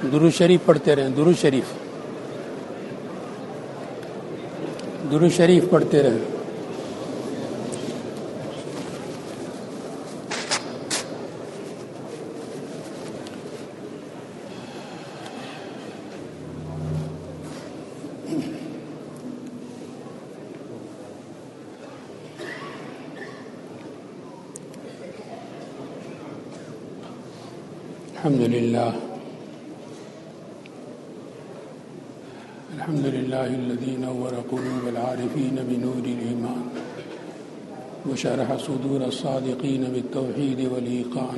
درود شریف پڑھتے رہیں، درود شریف پڑھتے رہیں۔ الحمد لله الذي نور قلوب العارفين بنور الإيمان وشرح صدور الصادقين بالتوحيد والإيقان،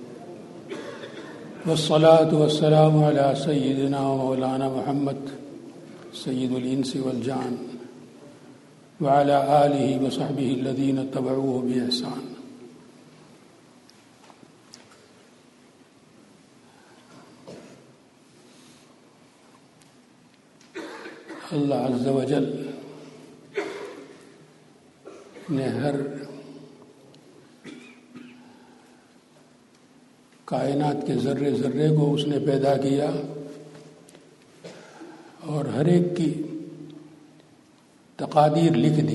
والصلاة والسلام على سيدنا ومولانا محمد سيد الإنس والجان وعلى آله وصحبه الذين اتبعوه بإحسان۔ اللہ عز و جل نے ہر کائنات کے ذرے ذرے کو اس نے پیدا کیا اور ہر ایک کی تقادیر لکھ دی۔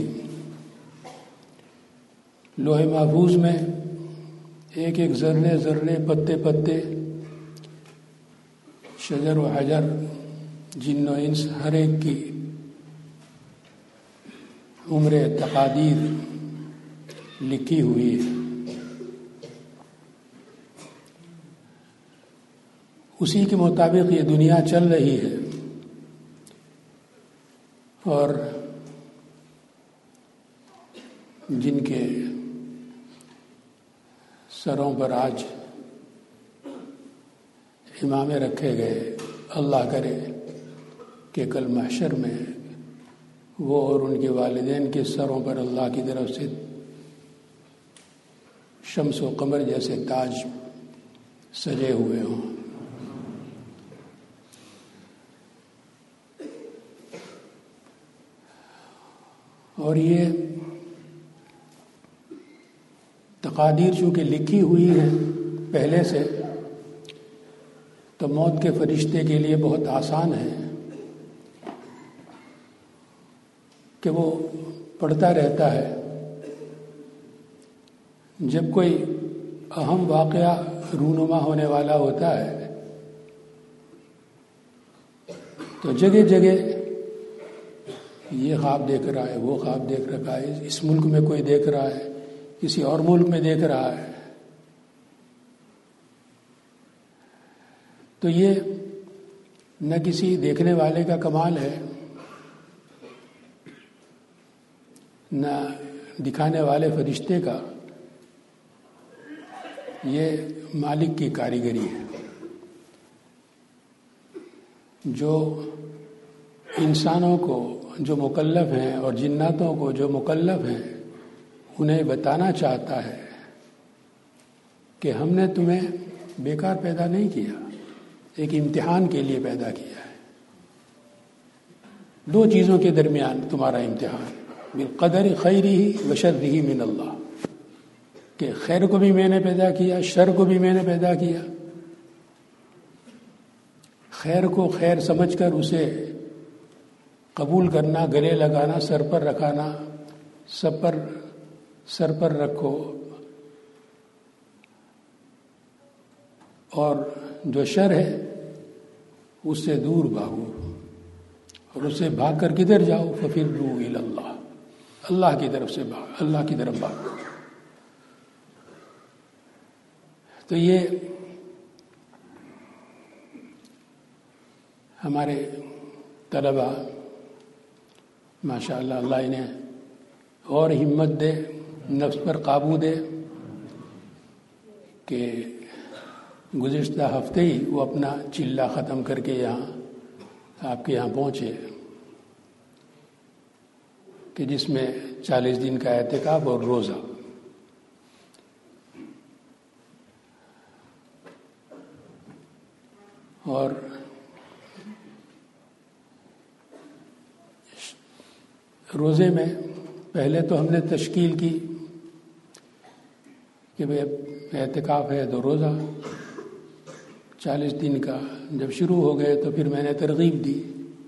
لوح محفوظ میں ایک ایک ذرے ذرے، پتے پتے، شجر و حجر، جن و انس، ہر ایک کی عمر تقادیر لکھی ہوئی ہے۔ اسی کے مطابق یہ دنیا چل رہی ہے، اور جن کے سروں پر آج امامے رکھے گئے، اللہ کرے کہ کل محشر میں وہ اور ان کے والدین کے سروں پر اللہ کی طرف سے شمس و قمر جیسے تاج سجے ہوئے ہوں۔ اور یہ تقادیر چونکہ لکھی ہوئی ہے پہلے سے، تو موت کے فرشتے کے لیے بہت آسان ہے کہ وہ پڑھتا رہتا ہے۔ جب کوئی اہم واقعہ رونما ہونے والا ہوتا ہے تو جگہ جگہ یہ خواب دیکھ رہا ہے، وہ خواب دیکھ رہا ہے، اس ملک میں کوئی دیکھ رہا ہے، کسی اور ملک میں دیکھ رہا ہے۔ تو یہ نہ کسی دیکھنے والے کا کمال ہے، نہ دکھانے والے فرشتے کا، یہ مالک کی کاریگری ہے جو انسانوں کو جو مکلف ہیں اور جناتوں کو جو مکلف ہیں انہیں بتانا چاہتا ہے کہ ہم نے تمہیں بیکار پیدا نہیں کیا، ایک امتحان کے لیے پیدا کیا ہے۔ دو چیزوں کے درمیان تمہارا امتحان، بالقدر خیرہ و شرہ من اللہ، کہ خیر کو بھی میں نے پیدا کیا، شر کو بھی میں نے پیدا کیا۔ خیر کو خیر سمجھ کر اسے قبول کرنا، گلے لگانا، سر پر رکھانا، سر پر رکھو، اور جو شر ہے اس سے دور بھاگو، اور اس سے بھاگ کر کدھر جاؤ؟ ففروا الی اللہ، اللہ کی طرف سے بھاگ، اللہ کی طرف بھاگو۔ تو یہ ہمارے طلباء ماشاء اللہ، اللہ انہیں اور ہمت دے، نفس پر قابو دے، کہ گزشتہ ہفتے ہی وہ اپنا چلہ ختم کر کے یہاں آپ کے یہاں پہنچے، کہ جس میں 40 دن کا اعتکاف اور روزہ۔ اور روزے میں پہلے تو ہم نے تشکیل کی کہ بھئی اعتکاف ہے تو روزہ، 40 دن کا جب شروع ہو گئے تو پھر میں نے ترغیب دی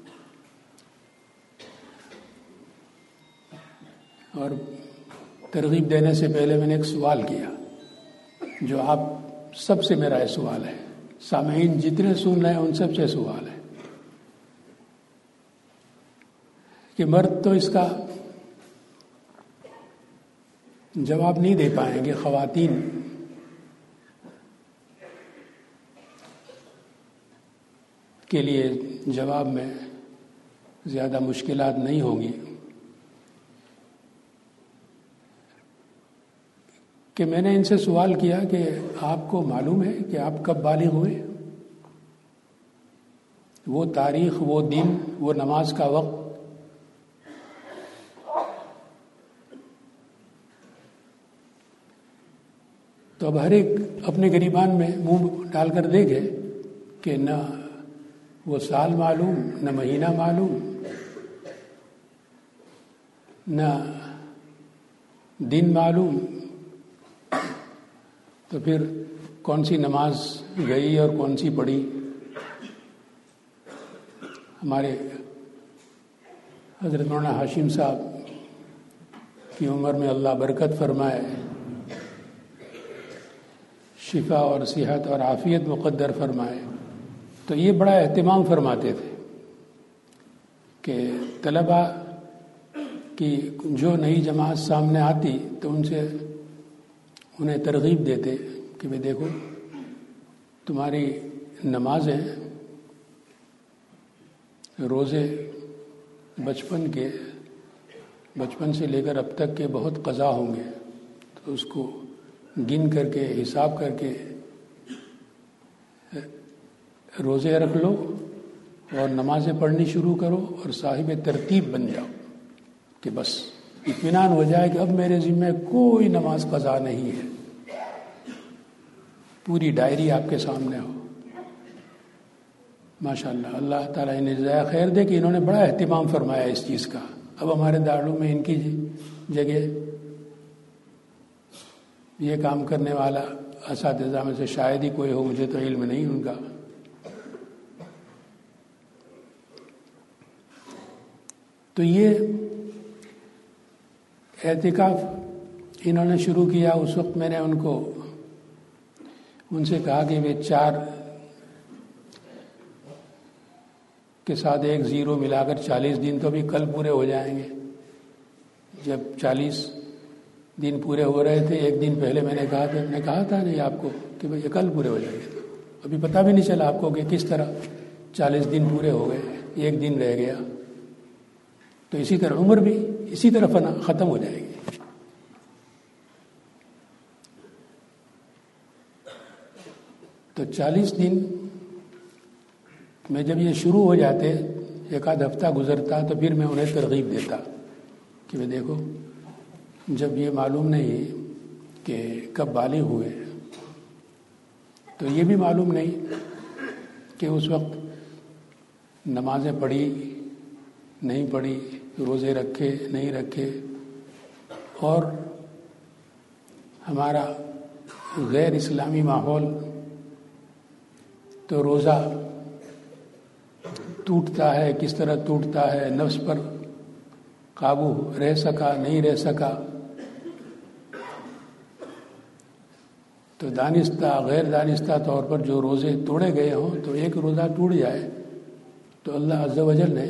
اور ترغیب دینے سے پہلے میں نے ایک سوال کیا جو آپ سب سے میرا یہ سوال ہے، سامعین جتنے سن رہے ہیں ان سب سے سوال ہے کہ مرد تو اس کا جواب نہیں دے پائیں گے، خواتین کے لیے جواب میں زیادہ مشکلات نہیں ہوں گی کہ میں نے ان سے سوال کیا کہ آپ کو معلوم ہے کہ آپ کب بالغ ہوئے؟ وہ تاریخ، وہ دن، وہ نماز کا وقت تو اب ہر ایک اپنے گریبان میں منہ ڈال کر دیکھے کہ نہ وہ سال معلوم، نہ مہینہ معلوم، نہ دن معلوم، تو پھر کون سی نماز گئی اور کون سی پڑھی؟ ہمارے حضرت مولانا ہاشم صاحب کی عمر میں اللہ برکت فرمائے، شفا اور صحت اور عافیت مقدر فرمائے، تو یہ بڑا اہتمام فرماتے تھے کہ طلباء کی جو نئی جماعت سامنے آتی تو ان سے انہیں ترغیب دیتے کہ بھئی دیکھو تمہاری نمازیں، روزے بچپن سے لے کر اب تک کے بہت قضا ہوں گے، تو اس کو گن کر کے حساب کر کے روزے رکھ لو اور نمازیں پڑھنی شروع کرو اور صاحب ترتیب بن جاؤ کہ بس اطمینان ہو جائے کہ اب میرے ذمہ کوئی نماز قضا نہیں ہے، پوری ڈائری آپ کے سامنے ہو۔ ماشاءاللہ، اللہ تعالیٰ انہیں جزائے خیر دے کہ انہوں نے بڑا اہتمام فرمایا اس چیز کا۔ اب ہمارے دارالعلوم میں ان کی جگہ یہ کام کرنے والا اساتذہ میں سے شاید ہی کوئی ہو، مجھے تو علم نہیں ان کا۔ تو یہ اعتکاف انہوں نے شروع کیا، اس وقت میں نے ان سے کہا کہ وہ 4 کے ساتھ 1 0 ملا کر 40 دن تو ابھی کل پورے ہو جائیں گے۔ جب 40 دن پورے ہو رہے تھے، ایک دن پہلے میں نے کہا تھا نہیں آپ کو کہ بھئی یہ کل پورے ہو جائیں گے، ابھی پتہ بھی نہیں چلا آپ کو کہ کس طرح 40 دن پورے ہو گئے، 1 دن رہ گیا، تو اسی طرح عمر بھی اسی طرح ختم ہو جائے گی۔ تو 40 دن میں جب یہ شروع ہو جاتے، 1 آدھ ہفتہ گزرتا، تو پھر میں انہیں ترغیب دیتا کہ وہ دیکھو جب یہ معلوم نہیں کہ کب بالغ ہوئے، تو یہ بھی معلوم نہیں کہ اس وقت نمازیں پڑھی نہیں پڑھی، روزے رکھے نہیں رکھے، اور ہمارا غیر اسلامی ماحول تو روزہ ٹوٹتا ہے، کس طرح ٹوٹتا ہے، نفس پر قابو رہ سکا نہیں رہ سکا، تو دانستہ غیر دانستہ طور پر جو روزے توڑے گئے ہوں، تو ایک روزہ ٹوٹ جائے تو اللہ عز و جل نے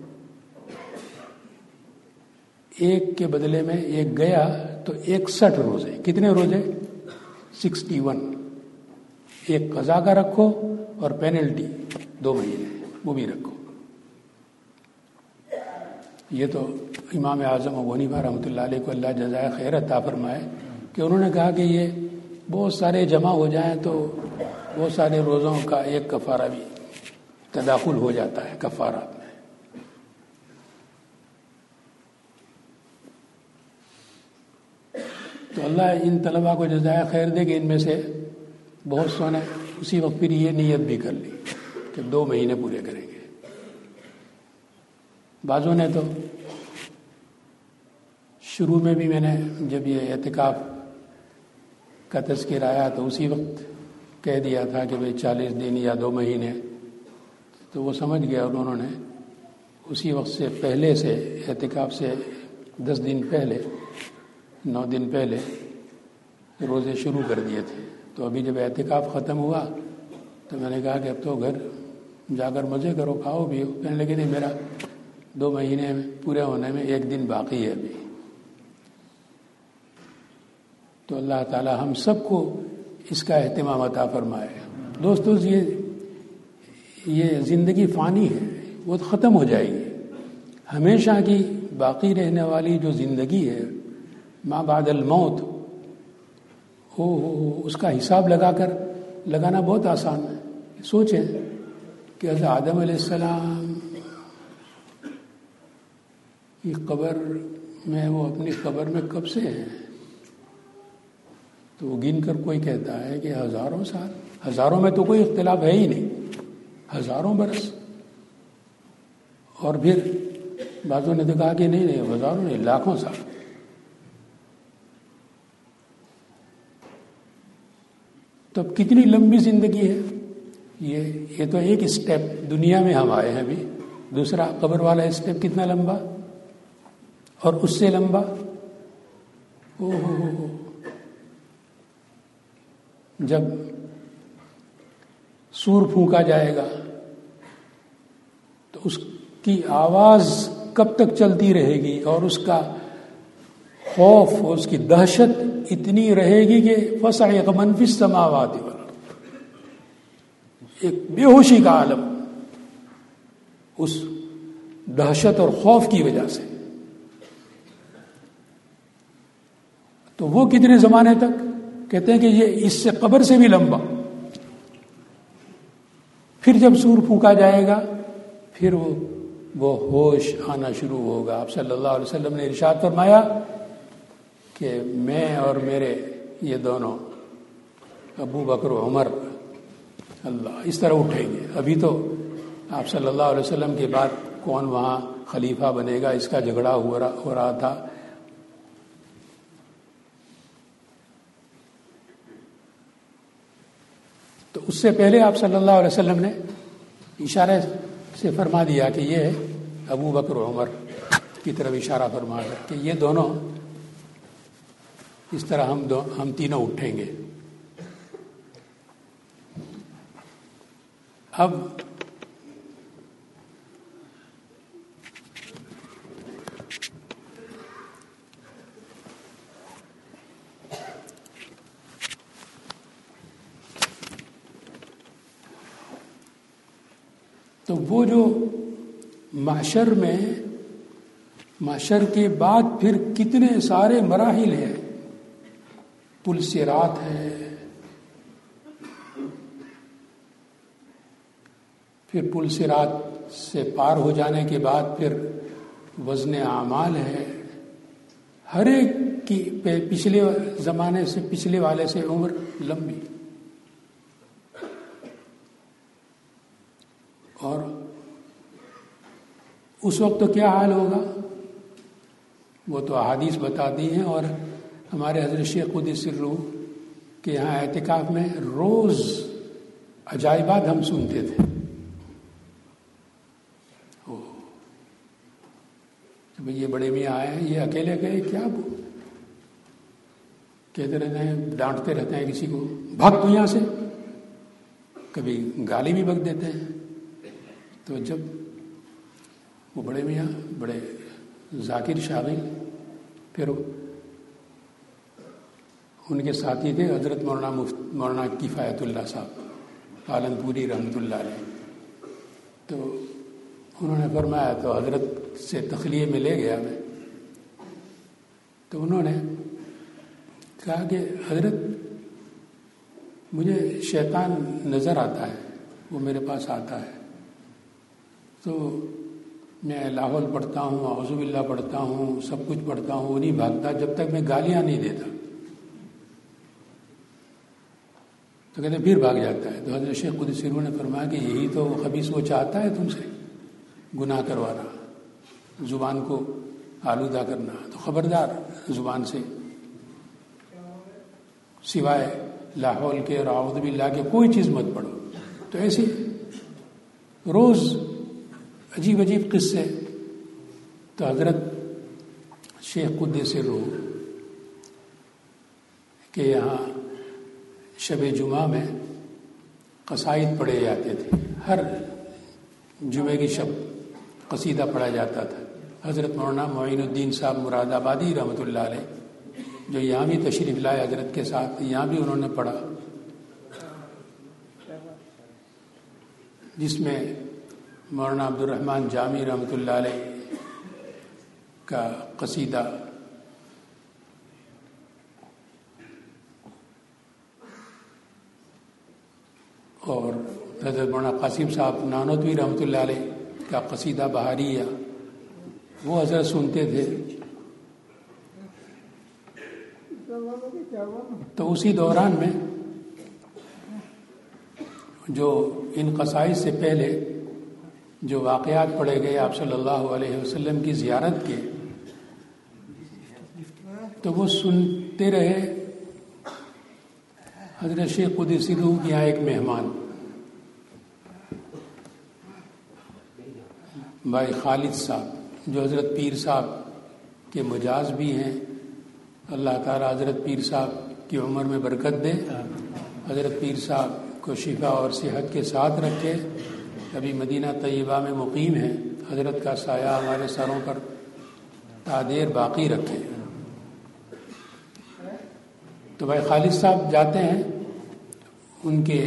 ایک کے بدلے میں ایک گیا تو 61 روزے، کتنے روزے؟ 61، ایک قضا کا رکھو اور پینلٹی 2 مہینے وہ بھی رکھو۔ یہ تو امام اعظم ابو حنیفہ رحمۃ اللہ علیہ کو اللہ جزائے خیر عطا فرمائے کہ انہوں نے کہا کہ یہ بہت سارے جمع ہو جائیں تو بہت سارے روزوں کا ایک کفارہ بھی تداخل ہو جاتا ہے کفارات میں۔ تو اللہ ان طلباء کو جزائے خیر دے کہ ان میں سے بہت سو نے اسی وقت پھر یہ نیت بھی کر لی کہ 2 مہینے پورے کریں گے۔ بعضوں نے تو شروع میں بھی، میں نے جب یہ اعتکاف کا تذکر آیا تو اسی وقت کہہ دیا تھا کہ بھئی 40 دن یا 2 مہینے، تو وہ سمجھ گیا اور انہوں نے اسی وقت سے پہلے سے اعتکاف سے 10 دن پہلے 9 دن پہلے روزے شروع کر دیے تھے۔ تو ابھی جب اعتکاف ختم ہوا تو میں نے کہا کہ اب تو گھر جا کر مزے کرو، کھاؤ بھی ہو۔ کہنے لگے نہیں، میرا 2 مہینے پورے ہونے میں 1 دن باقی ہے ابھی۔ تو اللہ تعالی ہم سب کو اس کا اہتمام عطا فرمائے۔ دوستو، یہ زندگی فانی ہے، وہ ختم ہو جائے گی۔ ہمیشہ کی باقی رہنے والی جو زندگی ہے ما بعد الموت، اس کا حساب لگانا بہت آسان ہے۔ سوچیں کہ حضرت آدم علیہ السلام کی قبر میں، وہ اپنی قبر میں کب سے ہیں؟ تو وہ گن کر کوئی کہتا ہے کہ 1000 سال، 1000 میں تو کوئی اختلاف ہے ہی نہیں، 1000 برس۔ اور پھر بعضوں نے تو کہا کہ نہیں 1000 نہیں، 1,00,000 سال۔ تو اب کتنی لمبی زندگی ہے یہ تو ایک اسٹیپ دنیا میں ہم آئے ہیں ابھی، دوسرا قبر والا اسٹیپ کتنا لمبا، اور اس سے لمبا۔ جب سور پھونکا جائے گا تو اس کی آواز کب تک چلتی رہے گی، اور اس کا خوف اور اس کی دہشت اتنی رہے گی کہ فَصَعِقَ مَنْ فِي السَّمَاوَاتِ وَالْأَرْضِ، ایک بے ہوشی کا عالم اس دہشت اور خوف کی وجہ سے۔ تو وہ کتنے زمانے تک؟ کہتے ہیں کہ یہ اس سے قبر سے بھی لمبا۔ پھر جب سور پھونکا جائے گا پھر وہ ہوش آنا شروع ہوگا۔ آپ صلی اللہ علیہ وسلم نے ارشاد فرمایا کہ میں اور میرے یہ دونوں ابو بکر و عمر اللہ اس طرح اٹھیں گے۔ ابھی تو آپ صلی اللہ علیہ وسلم کے بعد کون وہاں خلیفہ بنے گا اس کا جھگڑا ہو رہا تھا۔ تو اس سے پہلے آپ صلی اللہ علیہ وسلم نے اشارے سے فرما دیا کہ یہ ابو بکر و عمر کی طرف اشارہ فرما کر کہ یہ دونوں اس طرح ہم تینوں اٹھیں گے۔ اب تو وہ جو محشر کے بعد پھر کتنے سارے مراحل ہیں، پل صراط ہے، پھر پل صراط سے پار ہو جانے کے بعد پھر وزن اعمال ہے، ہر ایک کی پچھلے زمانے سے پچھلے والے سے عمر لمبی، اور اس وقت تو کیا حال ہوگا وہ تو احادیث بتاتی ہیں، اور ہمارے حضرت شیخ قدس سرہ کے یہاں اعتکاف میں روز عجائبات ہم سنتے تھے۔ جب یہ بڑے میاں آئے ہیں، یہ اکیلے گئے کیا کہتے رہتے ہیں، ڈانٹتے رہتے ہیں کسی کو، بھاگ تو یہاں سے، کبھی گالی بھی بک دیتے ہیں۔ تو جب وہ بڑے میاں بڑے ذاکر شاغل، پھر ان کے ساتھی تھے حضرت مولانا کفایت اللہ صاحب پالن پوری رحمۃ اللہ علیہ، تو انہوں نے فرمایا، تو حضرت سے تخلیے میں لے گیا میں، تو انہوں نے کہا کہ حضرت مجھے شیطان نظر آتا ہے، وہ میرے پاس آتا ہے، تو میں لاحول پڑھتا ہوں، اعوذ باللہ پڑھتا ہوں، سب کچھ پڑھتا ہوں، وہ نہیں بھاگتا جب تک میں گالیاں نہیں دیتا، تو کہتے پھر بھاگ جاتا ہے۔ تو حضرت شیخ قدس سرہ نے فرمایا کہ یہی تو خبیث وہ چاہتا ہے تم سے، گناہ کروانا، زبان کو آلودہ کرنا، تو خبردار زبان سے سوائے لا حول کے اور اعوذ باللہ کے کوئی چیز مت پڑھو. تو ایسے روز عجیب عجیب قصے. تو حضرت شیخ قدس روح کہ یہاں شب جمعہ میں قصائد پڑھے جاتے تھے. ہر جمعے کی شب قصیدہ پڑھا جاتا تھا. حضرت مولانا معین الدین صاحب مراد آبادی رحمۃ اللہ علیہ جو یہاں بھی تشریف لائے حضرت کے ساتھ، یہاں بھی انہوں نے پڑھا، جس میں مولانا عبد الرحمن جامی رحمۃ اللہ علیہ کا قصیدہ اور حضرت مولانا قاسم صاحب نانوتوی رحمۃ اللہ علیہ کا قصیدہ بہاریہ وہ حضرت سنتے تھے. تو اسی دوران میں جو ان قصائد سے پہلے جو واقعات پڑھے گئے آپ صلی اللہ علیہ وسلم کی زیارت کے، تو وہ سنتے رہے. حضرت شیخ قدس روح کے یہاں ایک مہمان بھائی خالد صاحب جو حضرت پیر صاحب کے مجاز بھی ہیں، اللہ تعالیٰ حضرت پیر صاحب کی عمر میں برکت دے، حضرت پیر صاحب کو شفا اور صحت کے ساتھ رکھے. ابھی مدینہ طیبہ میں مقیم ہیں، حضرت کا سایہ ہمارے سروں پر تادیر باقی رکھے. تو بھائی خالد صاحب جاتے ہیں ان کے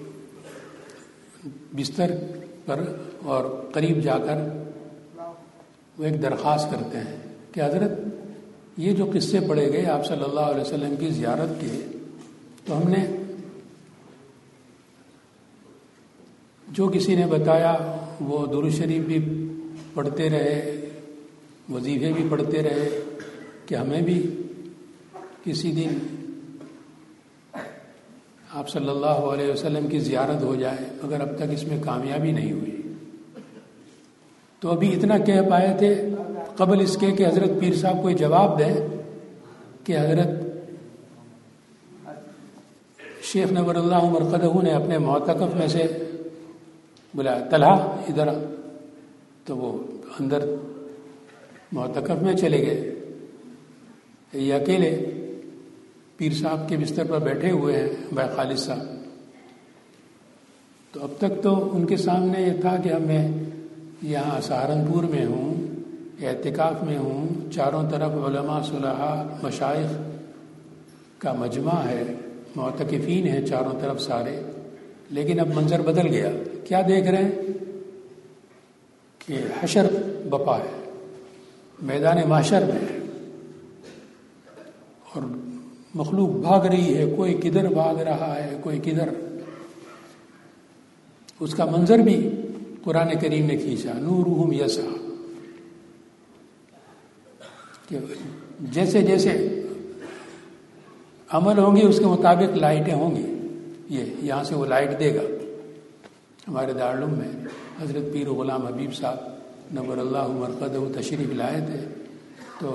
بستر پر اور قریب جا کر وہ ایک درخواست کرتے ہیں کہ حضرت یہ جو قصے پڑھے گئے آپ صلی اللہ علیہ وسلم کی زیارت کے، تو ہم نے جو کسی نے بتایا وہ درود شریف بھی پڑھتے رہے، وظیفے بھی پڑھتے رہے، کہ ہمیں بھی کسی دن آپ صلی اللہ علیہ وسلم کی زیارت ہو جائے، مگر اب تک اس میں کامیابی نہیں ہوئی. تو ابھی اتنا کہہ پائے تھے قبل اس کے کہ حضرت پیر صاحب کوئی جواب دیں کہ حضرت شیخ نور اللہ مرقدہ نے اپنے معتکف میں سے بلایا، طلحہ ادھر. تو وہ اندر معتکف میں چلے گئے. یہ اکیلے پیر صاحب کے بستر پر بیٹھے ہوئے ہیں بھائی خالد صاحب. تو اب تک تو ان کے سامنے یہ تھا کہ میں یہاں سہارنپور میں ہوں، اعتکاف میں ہوں، چاروں طرف علماء صلحاء مشائخ کا مجمع ہے، معتکفین ہیں چاروں طرف سارے. لیکن اب منظر بدل گیا. کیا دیکھ رہے ہیں کہ حشر بپا ہے، میدان محشر میں ہے، اور مخلوق بھاگ رہی ہے، کوئی کدھر بھاگ رہا ہے، کوئی کدھر. اس کا منظر بھی قرآن کریم نے کھینچا، نورہم یسعی، کہ جیسے جیسے عمل ہوں گے اس کے مطابق لائٹیں ہوں گی. یہاں سے وہ لائٹ دے گا. ہمارے دارالعلوم میں حضرت پیر غلام حبیب صاحب نور اللہ مرقدہ تشریف لائے تھے. تو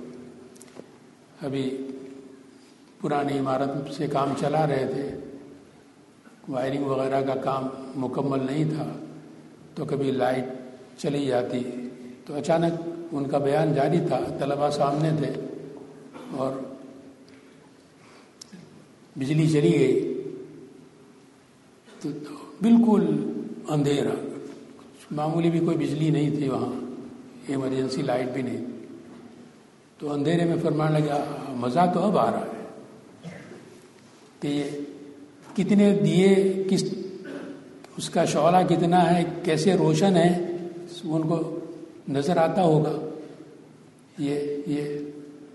ابھی پرانی عمارت سے کام چلا رہے تھے، وائرنگ وغیرہ کا کام مکمل نہیں تھا. تو کبھی لائٹ چلی جاتی تو اچانک ان کا بیان جاری تھا، طلباء سامنے تھے اور بجلی چلی گئی. تو بالکل اندھیرا، معمولی بھی کوئی بجلی نہیں تھی وہاں، ایمرجنسی لائٹ بھی نہیں. تو اندھیرے میں فرمانے لگا مزہ تو اب آ رہا ہے کہ یہ کتنے دیے، کس اس کا شعلہ کتنا ہے، کیسے روشن ہے، ان کو نظر آتا ہوگا. یہ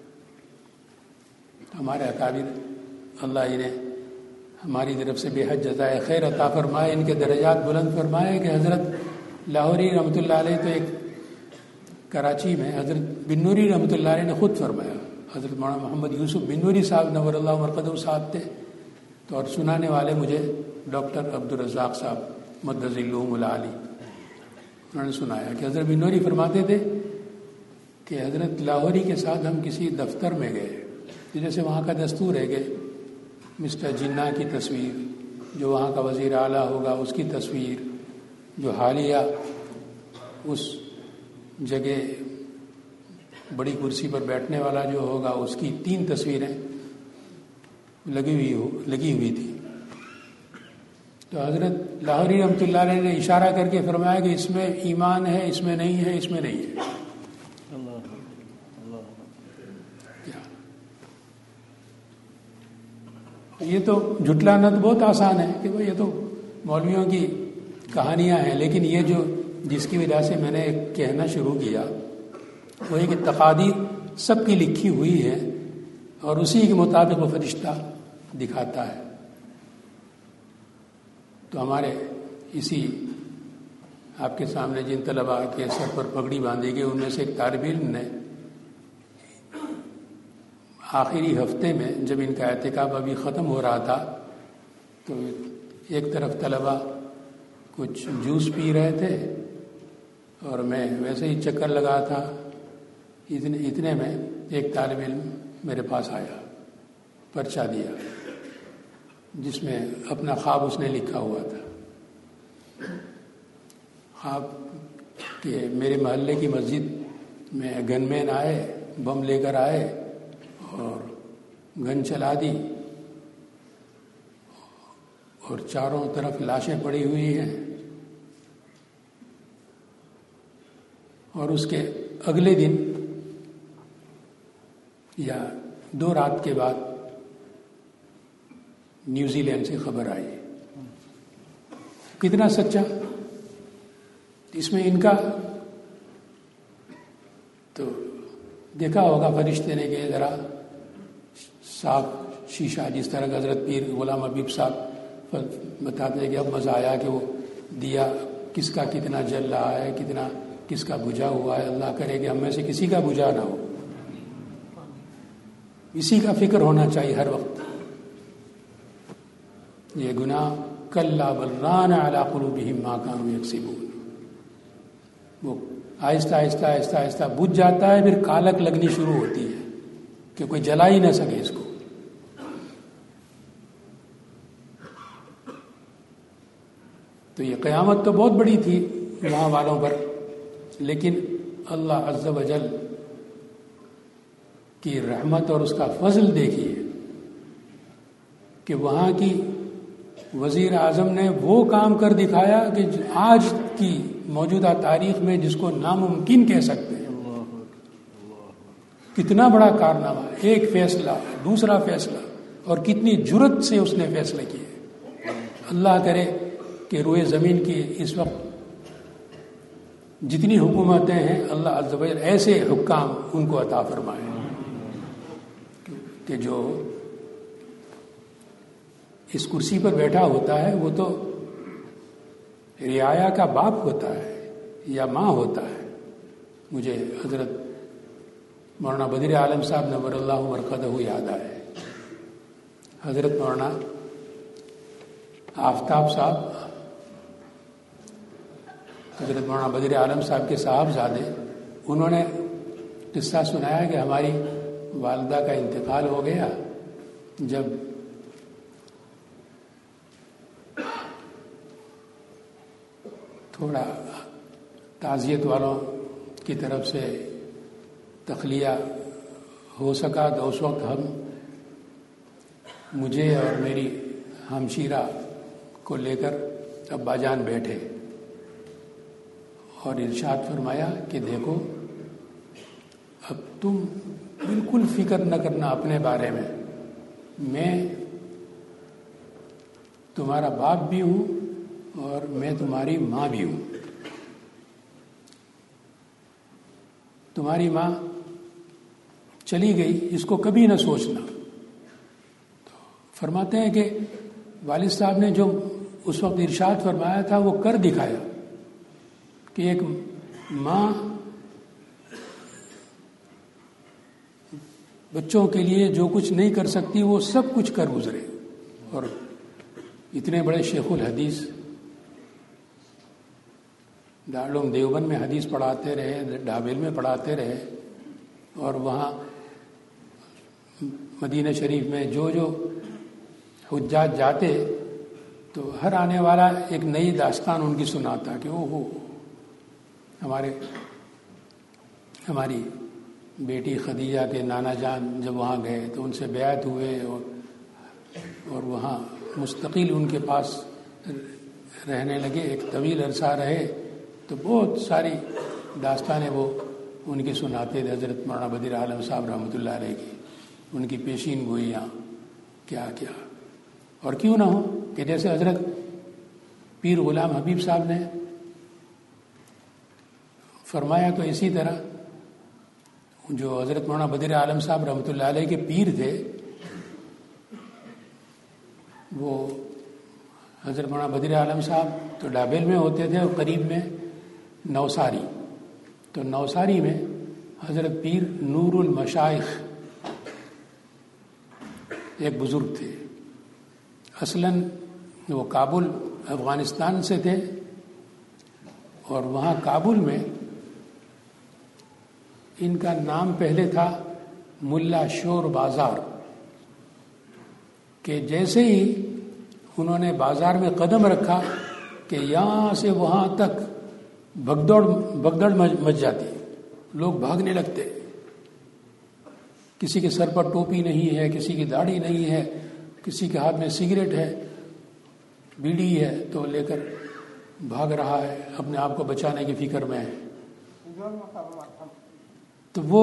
ہمارے اکابر اللہ انہیں ہماری طرف سے بے حد جزائے خیر عطا فرمائے، ان کے درجات بلند فرمائے. کہ حضرت لاہوری رحمۃ اللہ علیہ تو ایک کراچی میں حضرت بن نوری رحمۃ اللہ علیہ نے خود فرمایا. حضرت مولانا محمد یوسف بن نوری صاحب نور اللہ مرقدہ صاحب تھے. تو اور سنانے والے مجھے ڈاکٹر عبد الرزاق صاحب مدظ العلوم العالی، انہوں نے سنایا کہ حضرت بن نوری فرماتے تھے کہ حضرت لاہوری کے ساتھ ہم کسی دفتر میں گئے، جیسے وہاں کا دستور ہے کہ مسٹر جناح کی تصویر، جو وہاں کا وزیر اعلیٰ ہوگا اس کی تصویر، جو حالیہ اس جگہ بڑی کرسی پر بیٹھنے والا جو ہوگا اس کی 3 تصویریں لگی ہوئی تھی. تو حضرت لاہوری رحمۃ اللہ علیہ نے اشارہ کر کے فرمایا کہ اس میں ایمان ہے، اس میں نہیں ہے، اس میں نہیں ہے. یہ تو جھٹلانا تو بہت آسان ہے کہ یہ تو مولویوں کی کہانیاں ہیں، لیکن یہ جو جس کی وجہ سے میں نے کہنا شروع کیا وہ یہ کہ تقادیر سب کی لکھی ہوئی ہے اور اسی کے مطابق وہ فرشتہ دکھاتا ہے. تو ہمارے اسی آپ کے سامنے جن طلباء کے سر پر پگڑی باندھی گئی ان میں سے ایک طالب علم نے آخری ہفتے میں جب ان کا اعتکاف ابھی ختم ہو رہا تھا تو ایک طرف طلباء کچھ جوس پی رہے تھے اور میں ویسے ہی چکر لگا تھا. اتنے میں ایک طالب علم میرے پاس آیا، پرچہ دیا جس میں اپنا خواب اس نے لکھا ہوا تھا. خواب کہ میرے محلے کی مسجد میں گن مین آئے، بم لے کر آئے اور گن چلا دی اور چاروں طرف لاشیں پڑی ہوئی ہیں. اور اس کے اگلے دن یا 2 رات کے بعد نیوزی لینڈ سے خبر آئی. کتنا سچا اس میں ان کا تو دیکھا ہوگا فرشتے نے کہ ذرا صاف شیشہ، جس طرح حضرت پیر غلام حبیب صاحب بتاتے ہیں کہ اب مزہ آیا کہ وہ دیا کس کا کتنا جل رہا ہے، کتنا کس کا بجھا ہوا ہے. اللہ کرے کہ ہم میں سے کسی کا بجھا نہ ہو. اسی کا فکر ہونا چاہیے ہر وقت. یہ گناہ کلا بل ران علی قلوبہم ما کانوا یکسبون، وہ آہستہ آہستہ آہستہ آہستہ بجھ جاتا ہے، پھر کالک لگنی شروع ہوتی ہے کہ کوئی جلا ہی نہ سکے اس کو. تو یہ قیامت تو بہت بڑی تھی وہاں والوں پر، لیکن اللہ عز و جل کی رحمت اور اس کا فضل دیکھیے کہ وہاں کی وزیر اعظم نے وہ کام کر دکھایا کہ آج کی موجودہ تاریخ میں جس کو ناممکن کہہ سکتے ہیں. کتنا بڑا کارنامہ، ایک فیصلہ دوسرا فیصلہ، اور کتنی جرت سے اس نے فیصلے کیے. اللہ کرے کہ روئے زمین کی اس وقت جتنی حکومتیں ہیں اللہ عز و جل ایسے حکام ان کو عطا فرمائے کہ جو اس کرسی پر بیٹھا ہوتا ہے وہ تو رعایا کا باپ ہوتا ہے یا ماں ہوتا ہے. مجھے حضرت مولانا بدر عالم صاحب نور اللہ مرقدہ یاد آئے. حضرت مولانا آفتاب صاحب، حضرت مولانا بدر عالم صاحب کے صاحبزادے، انہوں نے قصہ سنایا کہ ہماری والدہ کا انتقال ہو گیا جب تھوڑا تعزیت والوں کی طرف سے تخلیہ ہو سکا تو اس وقت ہم مجھے اور میری ہمشیرہ کو لے کر ابا جان بیٹھے اور ارشاد فرمایا کہ دیکھو اب تم بالکل فکر نہ کرنا اپنے بارے میں تمہارا باپ بھی ہوں اور میں تمہاری ماں بھی ہوں. تمہاری ماں چلی گئی اس کو کبھی نہ سوچنا. تو فرماتے ہیں کہ والد صاحب نے جو اس وقت ارشاد فرمایا تھا وہ کر دکھایا کہ ایک ماں بچوں کے لیے جو کچھ نہیں کر سکتی وہ سب کچھ کر گزرے. اور اتنے بڑے شیخ الحدیث دارالعلوم دیوبند میں حدیث پڑھاتے رہے، ڈھابیل میں پڑھاتے رہے، اور وہاں مدینہ شریف میں جو حجاج جاتے تو ہر آنے والا ایک نئی داستان ان کی سناتا کہ ہماری بیٹی خدیجہ کے نانا جان جب وہاں گئے تو ان سے بیعت ہوئے اور وہاں مستقل ان کے پاس رہنے لگے، ایک طویل عرصہ رہے، تو بہت ساری داستانیں وہ ان کی سناتے تھے حضرت مولانا بدیر عالم صاحب رحمۃ اللہ علیہ کی، ان کی پیشین گوئیاں کیا کیا. اور کیوں نہ ہو کہ جیسے حضرت پیر غلام حبیب صاحب نے فرمایا، تو اسی طرح جو حضرت مولانا بدیر عالم صاحب رحمۃ اللہ علیہ کے پیر تھے، وہ حضرت مولانا بدیر عالم صاحب تو ڈابل میں ہوتے تھے اور قریب میں نوساری. تو نوساری میں حضرت پیر نور المشائخ ایک بزرگ تھے. اصلاً وہ کابل افغانستان سے تھے، اور وہاں کابل میں ان کا نام پہلے تھا ملا شور بازار، کہ جیسے ہی انہوں نے بازار میں قدم رکھا کہ یہاں سے وہاں تک بھگدڑ مچ جاتی، لوگ بھاگنے لگتے. کسی کے سر پر ٹوپی نہیں ہے، کسی کی داڑھی نہیں ہے، کسی کے ہاتھ میں سگریٹ ہے، بیڑی ہے تو لے کر بھاگ رہا ہے، اپنے آپ کو بچانے کی فکر میں ہے. تو وہ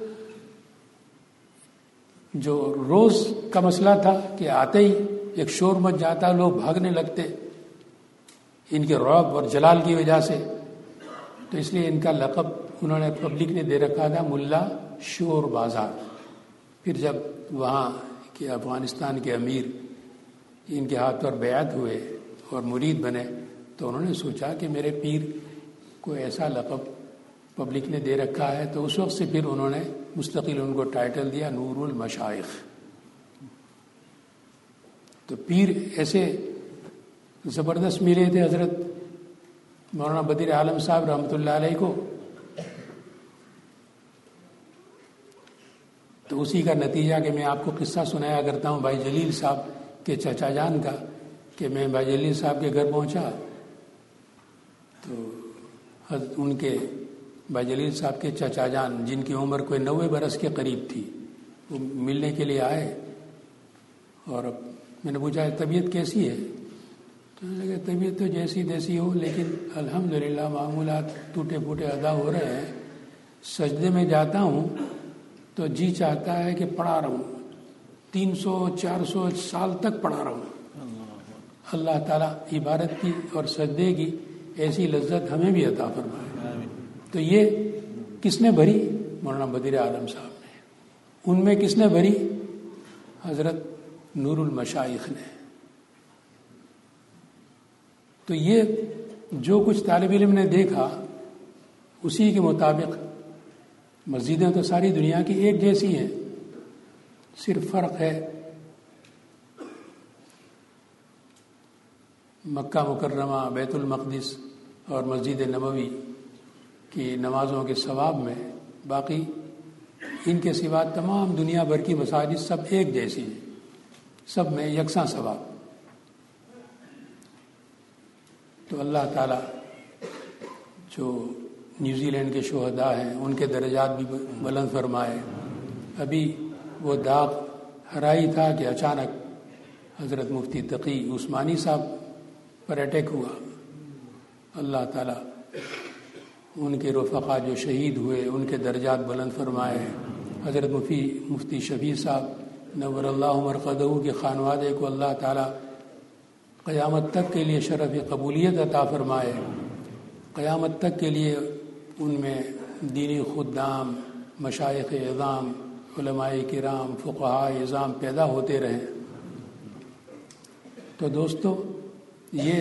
جو روز کا مسئلہ تھا کہ آتے ہی ایک شور مچ جاتا، لوگ بھاگنے لگتے ان کے رعب اور جلال کی وجہ سے. تو اس لیے ان کا لقب انہوں نے پبلک نے دے رکھا تھا ملا شور بازار. پھر جب وہاں کے افغانستان کے امیر ان کے ہاتھ پر بیعت ہوئے اور مرید بنے، تو انہوں نے سوچا کہ میرے پیر کو ایسا لقب پبلک نے دے رکھا ہے، تو اس وقت سے پھر انہوں نے مستقل ان کو ٹائٹل دیا نور المشائخ. تو پیر ایسے زبردست ملے تھے حضرت مولانا بدیر عالم صاحب رحمۃ اللہ علیہ کو. تو اسی کا نتیجہ کہ میں آپ کو قصہ سنایا کرتا ہوں بھائی جلیل صاحب کے چچا جان کا، کہ میں بھائی جلیل صاحب کے گھر پہنچا تو ان کے بھائی جلیل صاحب کے چچا جان، جن کی عمر کوئی 90 برس کے قریب تھی، وہ ملنے کے لیے آئے. اور میں نے پوچھا طبیعت کیسی ہے؟ تو لگا طبیعت تو جیسی تیسی ہو، لیکن الحمدللہ معمولات ٹوٹے پھوٹے ادا ہو رہے ہیں. سجدے میں جاتا ہوں تو جی چاہتا ہے کہ پڑھا رہا ہوں، 300-400 سال تک پڑھا رہا ہوں. اللہ تعالیٰ عبادت کی اور سجدے کی ایسی لذت ہمیں بھی عطا فرمائے. تو یہ کس نے بھری؟ مولانا بدیر عالم صاحب نے. ان میں کس نے بھری؟ حضرت نور المشائخ نے. تو یہ جو کچھ طالب علم نے دیکھا اسی کے مطابق مسجدیں تو ساری دنیا کی ایک جیسی ہیں، صرف فرق ہے مکہ مکرمہ، بیت المقدس اور مسجد نبوی کی نمازوں کے ثواب میں. باقی ان کے سوا تمام دنیا بھر کی مساجد سب ایک جیسی ہیں، سب میں یکساں ثواب. تو اللہ تعالیٰ جو نیوزی لینڈ کے شہداء ہیں ان کے درجات بھی بلند فرمائے. ابھی وہ داغ ہرائی تھا کہ اچانک حضرت مفتی تقی عثمانی صاحب پر اٹیک ہوا. اللہ تعالیٰ ان کے رفقا جو شہید ہوئے ان کے درجات بلند فرمائے. حضرت مفتی شفیع صاحب نور اللہ مرقدہ کے خانوادے کو اللہ تعالیٰ قیامت تک کے لیے شرف قبولیت عطا فرمائے. قیامت تک کے لیے ان میں دینی خدام، مشائخ اعظام، علماء کرام، فقہاء اعظام پیدا ہوتے رہیں. تو دوستو، یہ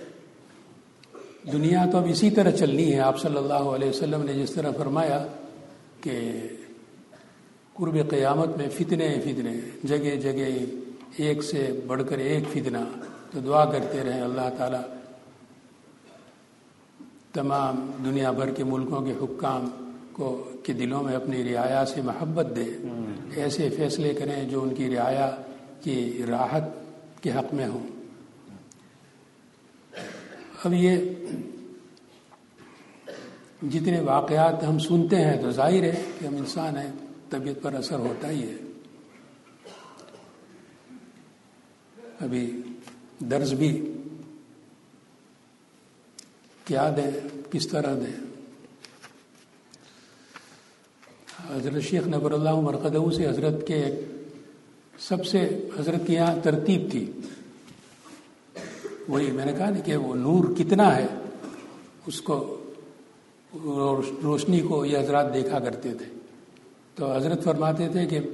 دنیا تو اب اسی طرح چلنی ہے. آپ صلی اللہ علیہ وسلم نے جس طرح فرمایا کہ قرب قیامت میں فتنے جگہ جگہ ایک سے بڑھ کر ایک فتنہ. تو دعا کرتے رہیں اللہ تعالیٰ تمام دنیا بھر کے ملکوں کے حکام کے دلوں میں اپنی رعایا سے محبت دے، ایسے فیصلے کریں جو ان کی رعایا کی راحت کے حق میں ہوں. اب یہ جتنے واقعات ہم سنتے ہیں تو ظاہر ہے کہ ہم انسان ہیں، طبیعت پر اثر ہوتا ہی ہے. ابھی درس بھی کیا دیں، کس طرح دیں. حضرت شیخ نور اللہ مرقدہ سے حضرت کے سب سے حضرت کے یہاں ترتیب تھی، وہی میں نے کہا نا کہ وہ نور کتنا ہے اس کو، روشنی کو یہ حضرات دیکھا کرتے تھے. تو حضرت فرماتے تھے کہ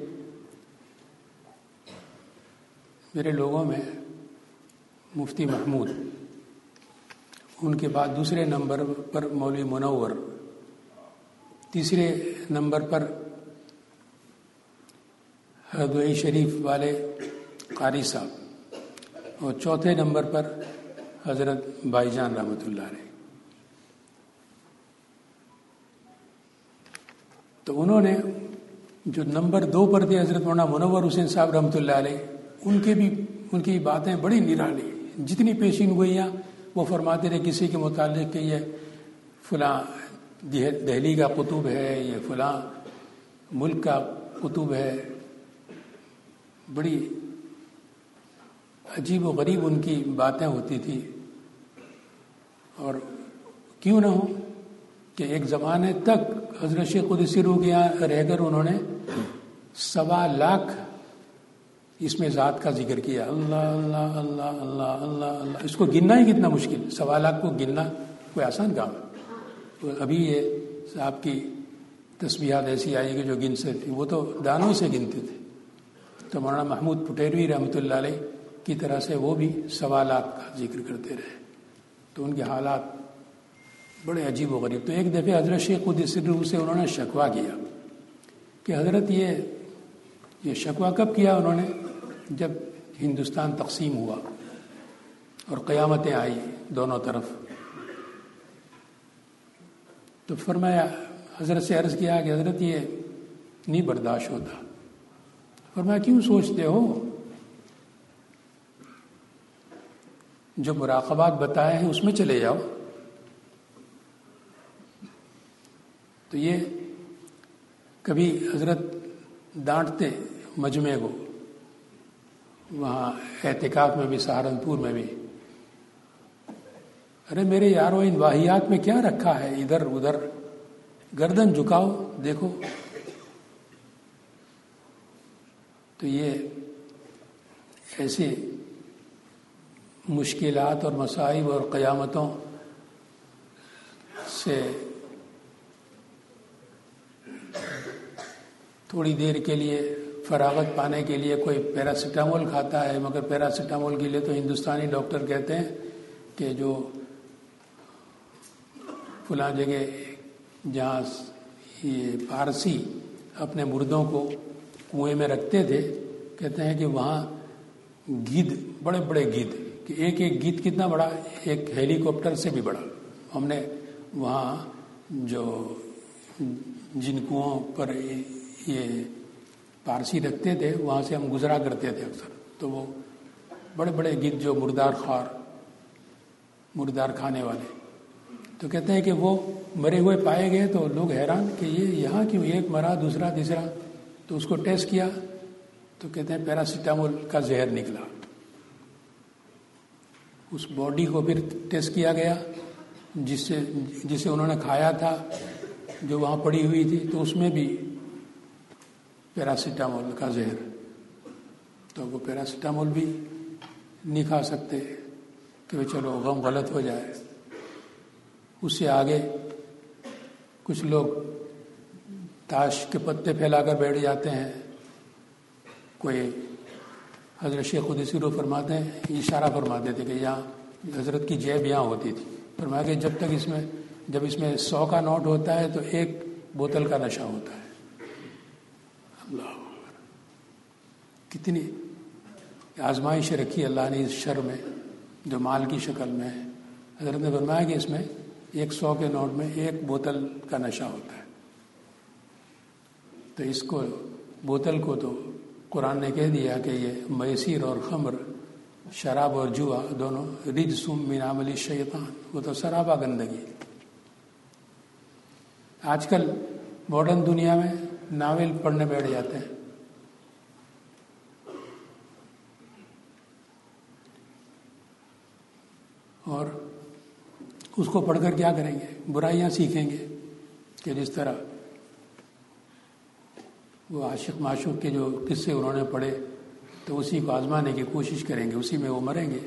میرے لوگوں میں مفتی محمود، ان کے بعد دوسرے نمبر پر مولوی منور، تیسرے نمبر پر ہردوئی شریف والے قاری صاحب، اور چوتھے نمبر پر حضرت بھائی جان رحمۃ اللہ علیہ. تو انہوں نے جو نمبر 2 پر تھے حضرت مولانا منور حسین صاحب رحمۃ اللہ علیہ، ان کی باتیں بڑی نرالی، جتنی پیشین گوئیاں وہ فرماتے تھے کسی کے متعلق کہ یہ فلاں دہلی کا قطب ہے، یہ فلاں ملک کا قطب ہے. بڑی عجیب و غریب ان کی باتیں ہوتی تھی. اور کیوں نہ ہو کہ ایک زمانے تک حضرت شیخ قدسی روح کے یہاں رہ کر انہوں نے 1.25 لاکھ اس میں ذات کا ذکر کیا. اللہ اللہ اللہ اللہ اللہ اللہ، اس کو گننا ہی کتنا مشکل، 1.25 لاکھ کو گننا کوئی آسان کام ہے. ابھی یہ آپ کی تسبیحات ایسی آئی کہ جو گن سکتی، وہ تو دانوں سے گنتے تھے. تو مولانا محمود پٹیروی رحمۃ اللہ علیہ کی طرح سے وہ بھی 1.25 لاکھ کا ذکر کرتے رہے. تو ان کے حالات بڑے عجیب و غریب. تو ایک دفعہ حضرت شیخ قدسی روح سے انہوں نے شکوہ کیا کہ حضرت یہ شکوہ کب کیا انہوں نے؟ جب ہندوستان تقسیم ہوا اور قیامتیں آئی دونوں طرف. تو فرمایا، حضرت سے عرض کیا کہ حضرت یہ نہیں برداشت ہوتا. فرمایا کیوں سوچتے ہو؟ جو مراقبات بتائے ہیں اس میں چلے جاؤ. تو یہ کبھی حضرت ڈانٹتے مجمع کو، وہاں اعتکاف میں بھی، سہارنپور میں بھی، ارے میرے یارو ان واہیات میں کیا رکھا ہے، ادھر ادھر گردن جھکاؤ دیکھو. تو یہ ایسی مشکلات اور مصائب اور قیامتوں سے تھوڑی دیر کے لیے فراغت پانے کے لیے کوئی پیراسیٹامول کھاتا ہے، مگر پیراسیٹامول کے لیے تو ہندوستانی ڈاکٹر کہتے ہیں کہ جو فلاں جگہ جہاں یہ پارسی اپنے مردوں کو کنویں میں رکھتے تھے، کہتے ہیں کہ وہاں گیدھ، بڑے بڑے گیدھ، کہ ایک ایک گیدھ کتنا بڑا، ایک ہیلی کاپٹر سے بھی بڑا. ہم نے وہاں جو جن کنوؤں پر یہ پارسی رکھتے تھے وہاں سے ہم گزرا کرتے تھے اکثر. تو وہ بڑے بڑے گیدھ جو مردار کھانے والے، تو کہتے ہیں کہ وہ مرے ہوئے پائے گئے. تو لوگ حیران کہ یہ یہاں کیوں، ایک مرا دوسرا تیسرا. تو اس کو ٹیسٹ کیا تو کہتے ہیں پیراسیٹامول کا زہر نکلا. اس باڈی کو پھر ٹیسٹ کیا گیا جسے انہوں نے کھایا تھا، جو وہاں پڑی ہوئی تھی، تو اس میں بھی پیراسیٹامول کا زہر. تو وہ پیراسیٹامول بھی نہیں کھا سکتے کہ چلو غم غلط ہو جائے. اس سے آگے کچھ لوگ تاش کے پتے پھیلا کر بیٹھ جاتے ہیں. کوئی حضرت شیخ قدسی روح فرماتے ہیں، اشارہ فرماتے تھے کہ یہاں حضرت کی جیب یہاں ہوتی تھی. فرمایا کہ جب اس میں 100 کا نوٹ ہوتا ہے تو 1 بوتل کا نشہ ہوتا ہے. اللہ کتنی آزمائش رکھی اللہ نے اس شر میں جو مال کی شکل میں ہے. حضرت نے فرمایا کہ اس میں 100 کے نوٹ میں 1 بوتل کا نشہ ہوتا ہے. تو اس کو بوتل کو تو قرآن نے کہہ دیا کہ یہ میسر اور خمر شراب اور جوا دونوں رجس من عمل الشیطان، وہ تو سرابا گندگی. آج کل ماڈرن دنیا میں ناول پڑھنے بیٹھ جاتے ہیں. اور اس کو پڑھ کر کیا کریں گے؟ برائیاں سیکھیں گے کہ جس طرح وہ عاشق معشوق کے جو قصے انہوں نے پڑھے تو اسی کو آزمانے کی کوشش کریں گے، اسی میں وہ مریں گے.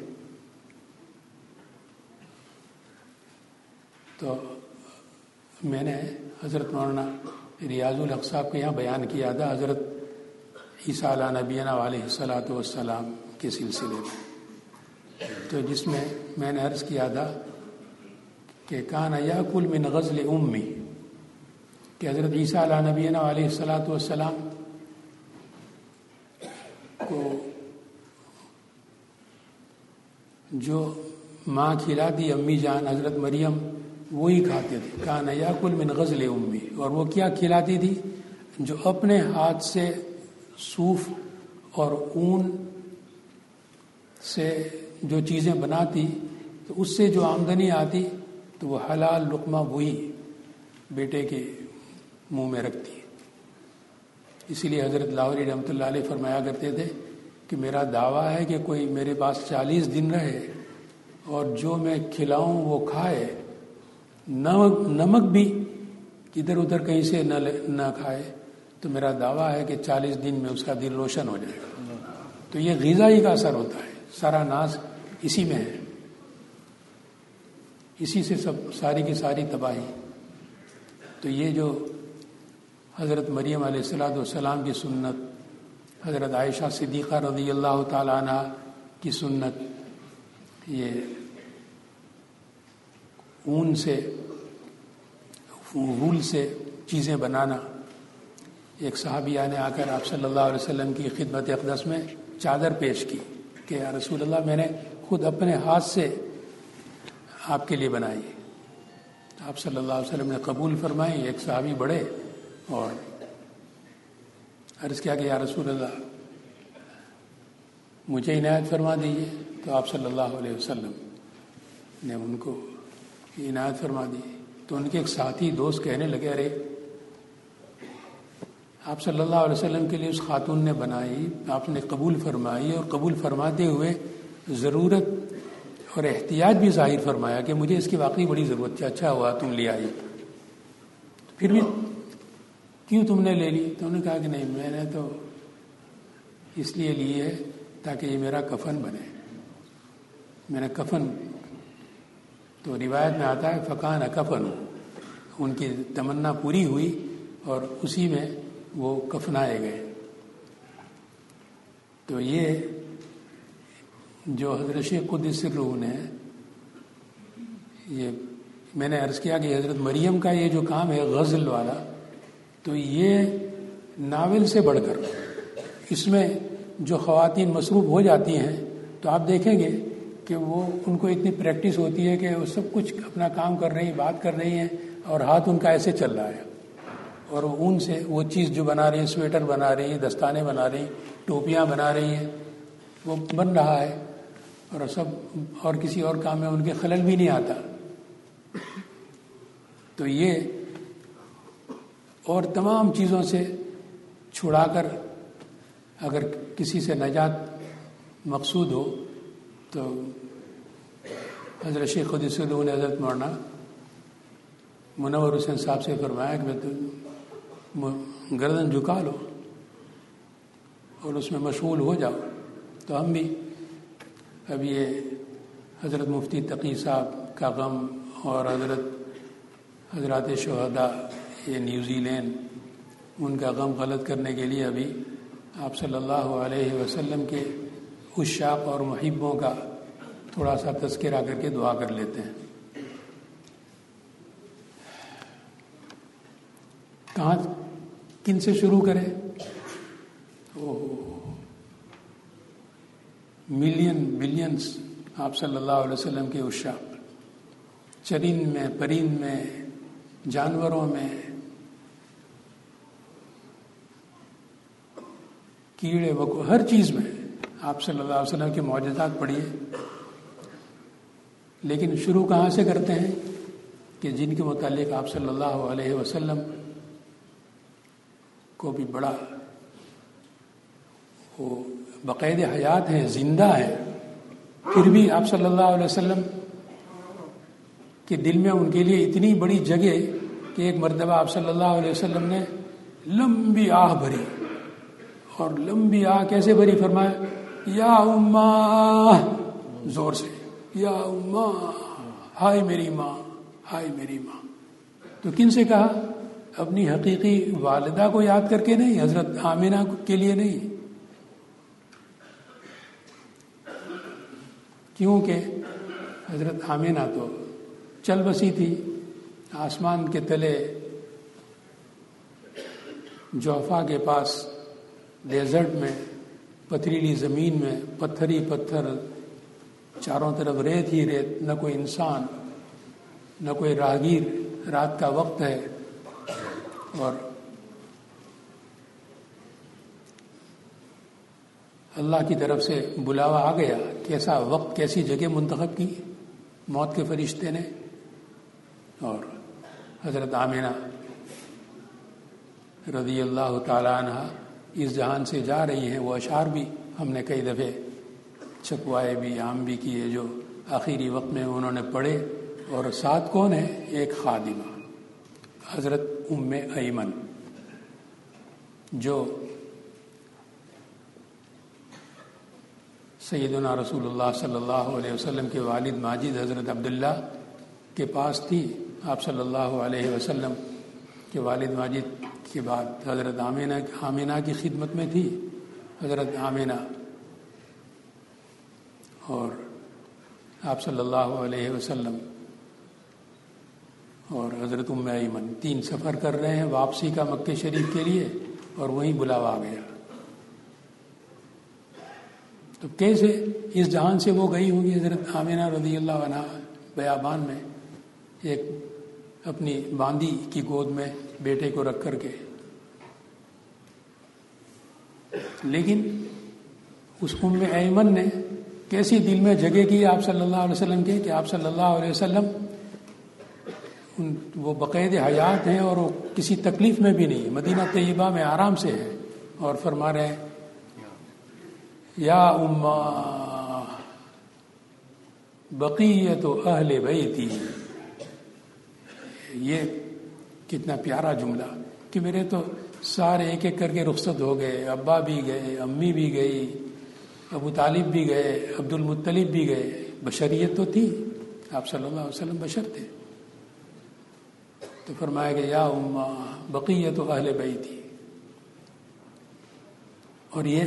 تو میں نے حضرت مولانا ریاض الحق صاحب کے یہاں بیان کیا تھا حضرت عیسیٰ علیہ نبینا علیہ الصلاۃ والسلام کے سلسلے میں، تو جس میں نے عرض کیا تھا کہ کان یاکل من غزل امی، کہ حضرت عیسیٰ علیہ نبینا علیہ الصلاۃ والسلام کو جو ماں کھلاتی امی جان حضرت مریم وہی کھاتے تھے. کان یاکل من غزل امی، اور وہ کیا کھلاتی تھی؟ جو اپنے ہاتھ سے صوف اور اون سے جو چیزیں بناتی تو اس سے جو آمدنی آتی تو وہ حلال لقمہ وہی بیٹے کے منہ میں رکھتی. اسی لیے حضرت لاہوری رحمۃ اللہ علیہ فرمایا کرتے تھے کہ میرا دعویٰ ہے کہ کوئی میرے پاس 40 دن رہے اور جو میں کھلاؤں وہ کھائے، نمک بھی ادھر ادھر کہیں سے نہ کھائے، تو میرا دعویٰ ہے کہ 40 دن میں اس کا دل روشن ہو جائے گا. تو یہ غذائی کا اثر ہوتا ہے، سارا ناز اسی میں ہے، اسی سے سب ساری کی ساری تباہی. تو یہ جو حضرت مریم علیہ الصلاۃ والسلام کی سنت، حضرت عائشہ صدیقہ رضی اللہ تعالی عنہ کی سنت، یہ اون سے وول سے چیزیں بنانا. ایک صحابیہ نے آ کر آپ صلی اللہ علیہ وسلم کی خدمت اقدس میں چادر پیش کی کہ یا رسول اللہ میں نے خود اپنے ہاتھ سے آپ کے لیے بنائی. آپ صلی اللہ علیہ وسلم نے قبول فرمائی. ایک صحابی بڑھے اور عرض کیا کہ یا رسول اللہ مجھے عنایت فرما دیجیے. تو آپ صلی اللہ علیہ وسلم نے ان کو عنایت فرما دی. تو ان کے ایک ساتھی دوست کہنے لگے ارے آپ صلی اللہ علیہ وسلم کے لیے اس خاتون نے بنائی، آپ نے قبول فرمائی، اور قبول فرماتے ہوئے ضرورت اور احتیاط بھی ظاہر فرمایا کہ مجھے اس کی واقعی بڑی ضرورت تھی، اچھا ہوا تم لے آئی. پھر بھی کیوں تم نے لے لی؟ تو انہوں نے کہا کہ نہیں، میں نے تو اس لیے لی ہے تاکہ یہ میرا کفن بنے. میں نے کفن، تو روایت میں آتا ہے فکان کفن، ان کی تمنا پوری ہوئی اور اسی میں وہ کفنائے گئے. تو یہ جو حضرت شیخ قدس سرہ نے، یہ میں نے عرض کیا کہ حضرت مریم کا یہ جو کام ہے غزل والا، تو یہ ناول سے بڑھ کر اس میں جو خواتین مصروف ہو جاتی ہیں تو آپ دیکھیں گے کہ وہ ان کو اتنی پریکٹس ہوتی ہے کہ وہ سب کچھ اپنا کام کر رہی ہیں، بات کر رہی ہیں اور ہاتھ ان کا ایسے چل رہا ہے، اور ان سے وہ چیز جو بنا رہی ہیں، سویٹر بنا رہی ہیں، دستانے بنا رہی ہیں، ٹوپیاں بنا رہی ہیں، وہ بن رہا ہے اور سب، اور کسی اور کام میں ان کے خلل بھی نہیں آتا. تو یہ اور تمام چیزوں سے چھڑا کر اگر کسی سے نجات مقصود ہو تو حضرت شیخ قدس سرہ نے حضرت مولانا منور حسین صاحب سے فرمایا کہ گردن جھکا لو اور اس میں مشغول ہو جاؤ. تو ہم بھی اب یہ حضرت مفتی تقی صاحب کا غم اور حضرات شہداء یہ نیوزی لینڈ، ان کا غم غلط کرنے کے لیے ابھی آپ صلی اللہ علیہ وسلم کے عشاق اور محبوں کا تھوڑا سا تذکرہ کر کے دعا کر لیتے ہیں. کہاں کن سے شروع کریں؟ بلینز آپ صلی اللہ علیہ وسلم کے عشاق، چرند میں، پرند میں، جانوروں میں، کیڑے مکوڑے، ہر چیز میں آپ صلی اللہ علیہ وسلم کے معجزات پڑھیے، لیکن شروع کہاں سے کرتے ہیں کہ جن کے متعلق آپ صلی اللہ علیہ وسلم کو بھی بڑا وہ باقاعدہ حیات ہیں، زندہ ہیں، پھر بھی آپ صلی اللہ علیہ وسلم کے دل میں ان کے لیے اتنی بڑی جگہ کہ ایک مرتبہ آپ صلی اللہ علیہ وسلم نے لمبی آہ بھری، اور لمبی آہ کیسے بھری؟ فرمایا یا اماں، زور سے، یا اماں، ہائے میری ماں، ہائے میری ماں۔ تو کن سے کہا؟ اپنی حقیقی والدہ کو یاد کر کے نہیں، حضرت آمینہ کے لیے نہیں، کیونکہ حضرت آمینہ تو چل بسی تھی آسمان کے تلے جوفا کے پاس، ڈیزرٹ میں، پتھریلی زمین میں، پتھر ہی پتھر، چاروں طرف ریت ہی ریت، نہ کوئی انسان نہ کوئی راہگیر، رات کا وقت ہے، اور اللہ کی طرف سے بلاوا آ گیا۔ کیسا وقت، کیسی جگہ منتخب کی موت کے فرشتے نے، اور حضرت آمینہ رضی اللہ تعالی عنہ اس جہان سے جا رہی ہیں۔ وہ اشعار بھی ہم نے کئی دفعے چھپوائے بھی، عام بھی کیے، جو آخری وقت میں انہوں نے پڑھے، اور ساتھ کون ہے؟ ایک خادمہ حضرت ام ایمن، جو سیدنا رسول اللہ صلی اللہ علیہ وسلم کے والد ماجد حضرت عبداللہ کے پاس تھی۔ آپ صلی اللہ علیہ وسلم کے والد ماجد کے بعد حضرت آمینہ کی خدمت میں تھی حضرت آمینہ، اور آپ صلی اللہ علیہ وسلم اور حضرت ام ایمن 3 سفر کر رہے ہیں واپسی کا مکہ شریف کے لیے، اور وہیں بلاوا آ گیا۔ تو کیسے اس جہان سے وہ گئی ہوگی حضرت آمینہ رضی اللہ عنہ بیابان میں، ایک اپنی باندی کی گود میں بیٹے کو رکھ کر کے، لیکن اس ام ایمن نے کیسی دل میں جگہ کی آپ صلی اللہ علیہ وسلم کے، کہ آپ صلی اللہ علیہ وسلم وہ باقاعدہ حیات ہیں، اور وہ کسی تکلیف میں بھی نہیں، مدینہ طیبہ میں آرام سے ہے، اور فرما رہے ہیں یا اماں بقیت اہل بیتی۔ یہ کتنا پیارا جملہ کہ میرے تو سارے ایک ایک کر کے رخصت ہو گئے، ابا بھی گئے، امی بھی گئی، ابو طالب بھی گئے، عبد المطلب بھی گئے، بشریت تو تھی، آپ صلی اللہ علیہ وسلم بشر تھے۔ تو فرمایا کہ یا اماں بقیت اہل بیتی، اور یہ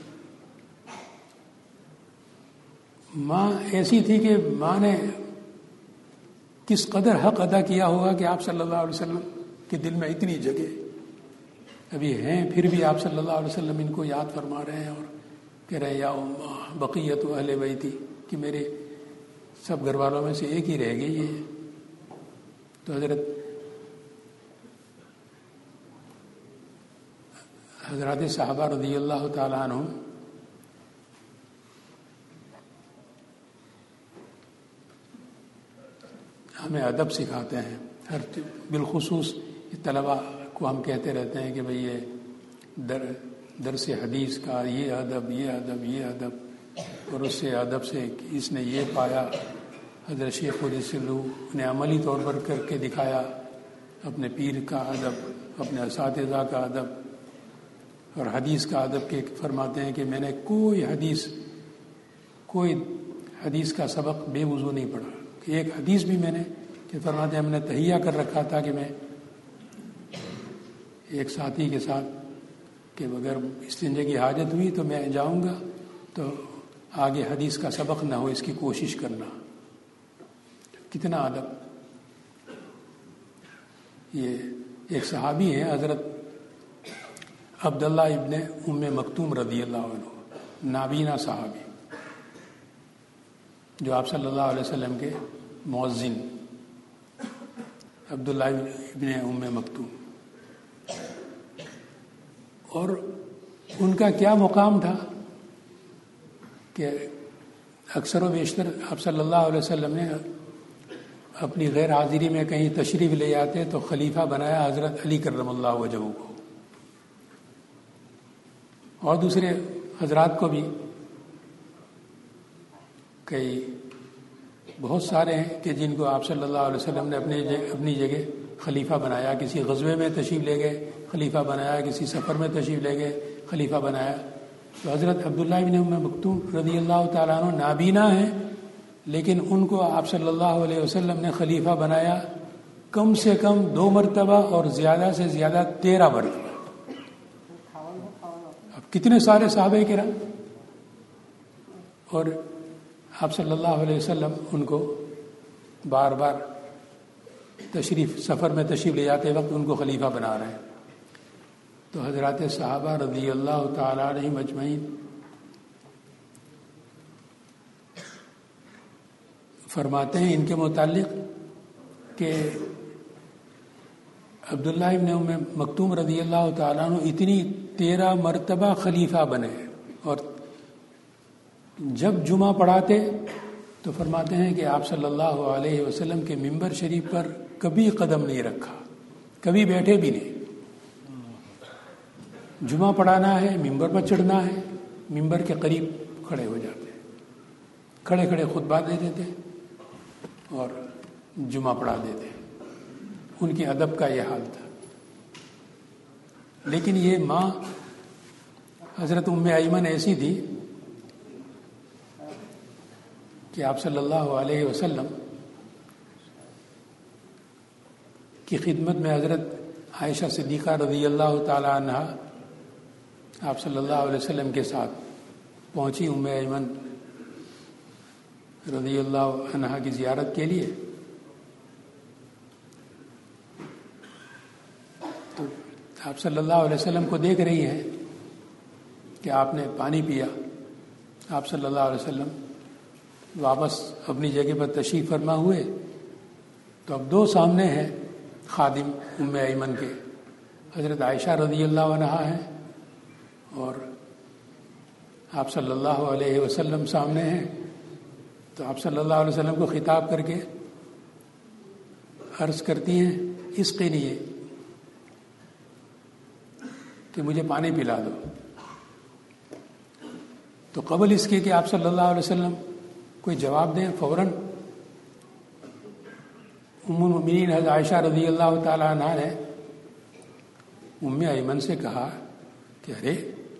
ماں ایسی تھی کہ ماں نے کس قدر حق ادا کیا ہوگا کہ آپ صلی اللہ علیہ وسلم کے دل میں اتنی جگہ ابھی ہیں، پھر بھی آپ صلی اللہ علیہ وسلم ان کو یاد فرما رہے ہیں، اور کہہ رہے ہیں یا اماں بقیت اہل بیتی، کہ میرے سب گھر والوں میں سے ایک ہی رہ گئی ہے۔ تو حضرات صحابہ رضی اللہ تعالیٰ عنہ ہمیں ادب سکھاتے ہیں، ہر بالخصوص طلباء کو ہم کہتے رہتے ہیں کہ بھئی یہ درس حدیث کا یہ ادب، یہ ادب، یہ ادب، اور اس سے ادب سے اس نے یہ پایا۔ حضرت شیخ قدس سلوح نے عملی طور پر کر کے دکھایا، اپنے پیر کا ادب، اپنے اساتذہ کا ادب، اور حدیث کا ادب کے فرماتے ہیں کہ میں نے کوئی حدیث کا سبق بے وضو نہیں پڑھا، کہ ایک حدیث بھی میں نے، کہ فرماتے ہیں ہم نے تہیہ کر رکھا تھا کہ میں ایک ساتھی کے ساتھ کہ اگر استنجے کی حاجت ہوئی تو میں جاؤں گا، تو آگے حدیث کا سبق نہ ہو اس کی کوشش کرنا۔ کتنا ادب! یہ ایک صحابی ہیں حضرت عبداللہ ابن ام مکتوم رضی اللہ عنہ، نابینا صحابی، جو آپ صلی اللہ علیہ وسلم کے مؤذن، عبداللہ ابن ام مکتوم، اور ان کا کیا مقام تھا کہ اکثر و بیشتر آپ صلی اللہ علیہ وسلم نے اپنی غیر حاضری میں کہیں تشریف لے جاتے تو خلیفہ بنایا حضرت علی کرم اللہ وجہہ کو، اور دوسرے حضرات کو بھی کئی بہت سارے ہیں کہ جن کو آپ صلی اللہ علیہ وسلم نے اپنی جگہ خلیفہ بنایا. کسی غزوے میں تشریف لے گئے خلیفہ بنایا، کسی سفر میں تشریف لے گئے خلیفہ بنایا. تو حضرت عبداللہ بن ام مکتوم رضی اللہ تعالیٰ عنہ نابینا ہیں، لیکن ان کو آپ صلی اللہ علیہ وسلم نے خلیفہ بنایا کم سے کم 2 مرتبہ اور زیادہ سے زیادہ 13 مرتبہ. اب کتنے سارے صحابہ کرام، اور آپ صلی اللہ علیہ وسلم ان کو بار بار سفر میں تشریف لے جاتے وقت ان کو خلیفہ بنا رہے ہیں. تو حضرات صحابہ رضی اللہ تعالیٰ عنہم اجمعین فرماتے ہیں ان کے متعلق کہ عبداللہ ابن ام مکتوم رضی اللہ تعالیٰ عنہ اتنی 13 مرتبہ خلیفہ بنے، اور جب جمعہ پڑھاتے تو فرماتے ہیں کہ آپ صلی اللہ علیہ وسلم کے ممبر شریف پر کبھی قدم نہیں رکھا، کبھی بیٹھے بھی نہیں. جمعہ پڑھانا ہے، ممبر پر چڑھنا ہے، ممبر کے قریب کھڑے ہو جاتے، کھڑے کھڑے خطبہ دے دیتے اور جمعہ پڑھا دیتے. ان کے ادب کا یہ حال تھا. لیکن یہ ماں حضرت ام ایمن ایسی تھی کہ آپ صلی اللہ علیہ وسلم کی خدمت میں حضرت عائشہ صدیقہ رضی اللہ تعالی عنہا آپ صلی اللہ علیہ وسلم کے ساتھ پہنچی ام ایمن رضی اللہ عنہا کی زیارت کے لیے. تو آپ صلی اللہ علیہ وسلم کو دیکھ رہی ہیں کہ آپ نے پانی پیا. آپ صلی اللہ علیہ وسلم واپس اپنی جگہ پر تشریف فرما ہوئے تو اب 2 سامنے ہیں خادم ام ایمن کے، حضرت عائشہ رضی اللہ عنہا ہیں اور آپ صلی اللہ علیہ وسلم سامنے ہیں. تو آپ صلی اللہ علیہ وسلم کو خطاب کر کے عرض کرتی ہیں اس کے لیے کہ مجھے پانی پلا دو. تو قبل اس کے کہ آپ صلی اللہ علیہ وسلم کوئی جواب دیں، فوراً ام المؤمنین حضرت عائشہ رضی اللہ تعالی عنہا نے ام ایمن سے کہا کہ ارے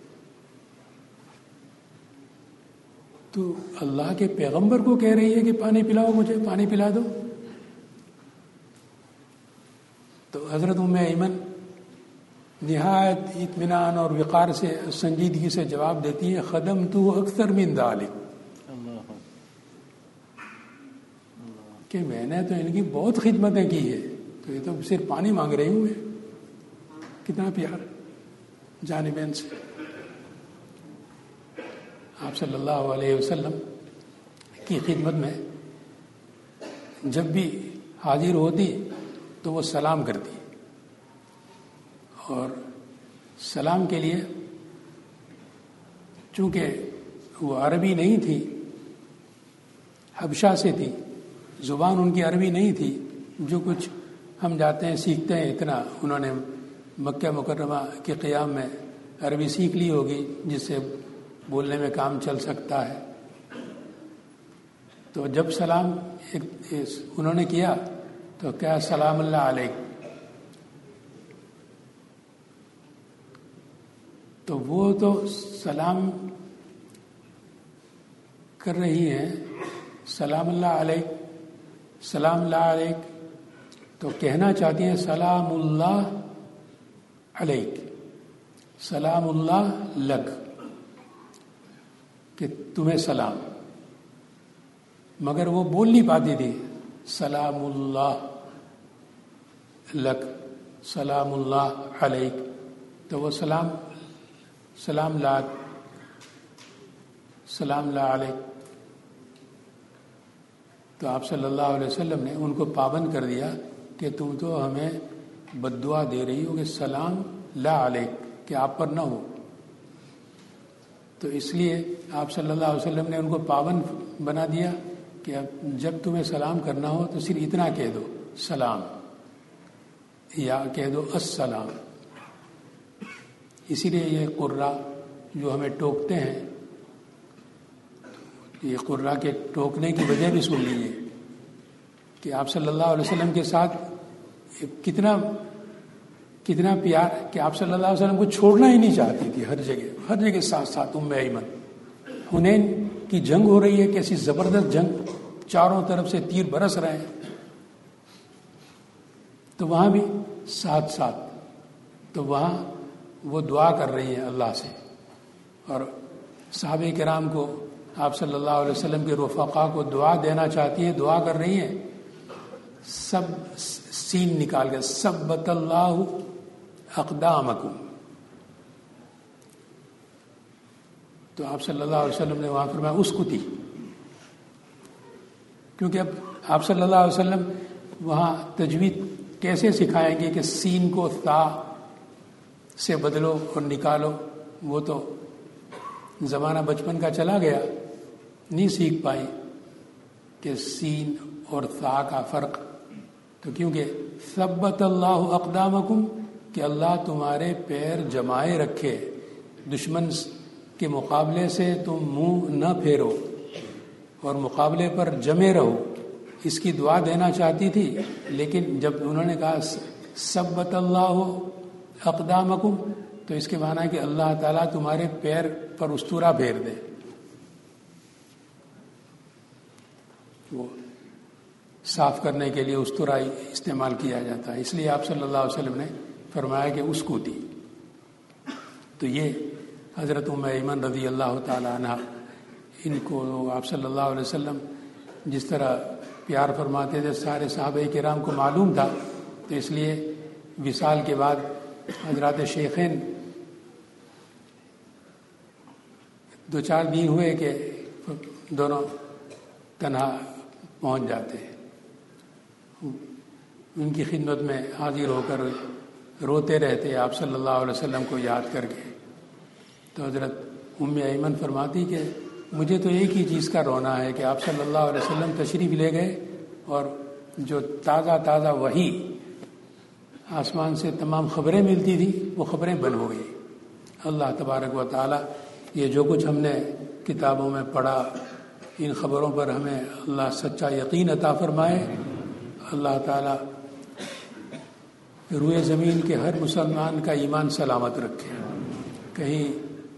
تو اللہ کے پیغمبر کو کہہ رہی ہے کہ پانی پلاؤ، مجھے پانی پلا دو. تو حضرت ام ایمن نہایت اطمینان اور وقار سے سنجیدگی سے جواب دیتی ہیں خدمتو اکثر من ذالک، کہ میں نے تو ان کی بہت خدمتیں کی ہے، تو یہ تو صرف پانی مانگ رہی ہوں میں. کتنا پیار جانبین سے. آپ صلی اللہ علیہ وسلم کی خدمت میں جب بھی حاضر ہوتی تو وہ سلام کرتی، اور سلام کے لیے چونکہ وہ عربی نہیں تھی، حبشہ سے تھی، زبان ان کی عربی نہیں تھی. جو کچھ ہم جاتے ہیں سیکھتے ہیں اتنا انہوں نے مکہ مکرمہ کے قیام میں عربی سیکھ لی ہوگی جس سے بولنے میں کام چل سکتا ہے. تو جب سلام انہوں نے کیا تو کیا سلام اللہ علیک، تو وہ تو سلام کر رہی ہیں سلام اللہ علیک، سلام اللہ علیک، تو کہنا چاہتی ہیں سلام اللہ علیک، سلام اللہ لک، کہ تمہیں سلام، مگر وہ بول نہیں پاتی تھی سلام اللہ لک، سلام اللہ علیک. تو وہ سلام لا، سلام لا علیک. تو آپ صلی اللہ علیہ وسلم نے ان کو پابند کر دیا کہ تم تو ہمیں بد دعا دے رہی ہو کہ سلام لا علیک، کہ آپ پر نہ ہو. تو اس لیے آپ صلی اللہ علیہ وسلم نے ان کو پابند بنا دیا کہ اب جب تمہیں سلام کرنا ہو تو صرف اتنا کہہ دو سلام یا کہہ دو السلام. اسی لیے یہ قرہ جو ہمیں ٹوکتے ہیں، یہ قرہ کے ٹوکنے کی وجہ بھی سن لیجیے کہ آپ صلی اللہ علیہ وسلم کے ساتھ کتنا پیار کہ آپ صلی اللہ علیہ وسلم کو چھوڑنا ہی نہیں چاہتی تھی. ہر جگہ ساتھ ساتھ ایمن. حنین کی جنگ ہو رہی ہے، کیسی زبردست جنگ، چاروں طرف سے تیر برس رہے ہیں، تو وہاں بھی ساتھ ساتھ. تو وہاں وہ دعا کر رہی ہیں اللہ سے، اور صحابہ کرام کو آپ صلی اللہ علیہ وسلم کے رفقا کو دعا دینا چاہتی ہیں، دعا کر رہی ہیں. سب سین نکال کے ثبت اللہ اقدامکم. تو آپ صلی اللہ علیہ وسلم نے وہاں فرمایا اسکتی، کیونکہ اب آپ صلی اللہ علیہ وسلم وہاں تجوید کیسے سکھائیں گے کہ سین کو تا سے بدلو اور نکالو. وہ تو زمانہ بچپن کا چلا گیا، نہیں سیکھ پائی کہ سین اور تا کا فرق. تو کیونکہ ثبت اللہ اقدامکم کہ اللہ تمہارے پیر جمائے رکھے، دشمن کے مقابلے سے تم منہ نہ پھیرو اور مقابلے پر جمے رہو، اس کی دعا دینا چاہتی تھی. لیکن جب انہوں نے کہا ثبت اللہ اقدامکم تو اس کے معنی ہے کہ اللہ تعالیٰ تمہارے پیر پر استورا پھیر دے. وہ صاف کرنے کے لیے استورا استعمال کیا جاتا ہے، اس لیے آپ صلی اللہ علیہ وسلم نے فرمایا کہ اس کو دی. تو یہ حضرت ام ایمن رضی اللہ تعالیٰ عنہ، ان کو آپ صلی اللہ علیہ وسلم جس طرح پیار فرماتے تھے سارے صحابہ کرام کو معلوم تھا. تو اس لیے وصال کے بعد حضرات شیخین 2-4 دن ہوئے کہ دونوں تنہا پہنچ جاتے ہیں، ان کی خدمت میں حاضر ہو کر روتے رہتے آپ صلی اللہ علیہ وسلم کو یاد کر کے. تو حضرت ام ایمن فرماتی کہ مجھے تو ایک ہی چیز کا رونا ہے کہ آپ صلی اللہ علیہ وسلم تشریف لے گئے اور جو تازہ وحی آسمان سے تمام خبریں ملتی تھی وہ خبریں بند ہو گئی. اللہ تبارک و تعالیٰ یہ جو کچھ ہم نے کتابوں میں پڑھا، ان خبروں پر ہمیں اللہ سچا یقین عطا فرمائے. اللہ تعالیٰ روئے زمین کے ہر مسلمان کا ایمان سلامت رکھے. کہیں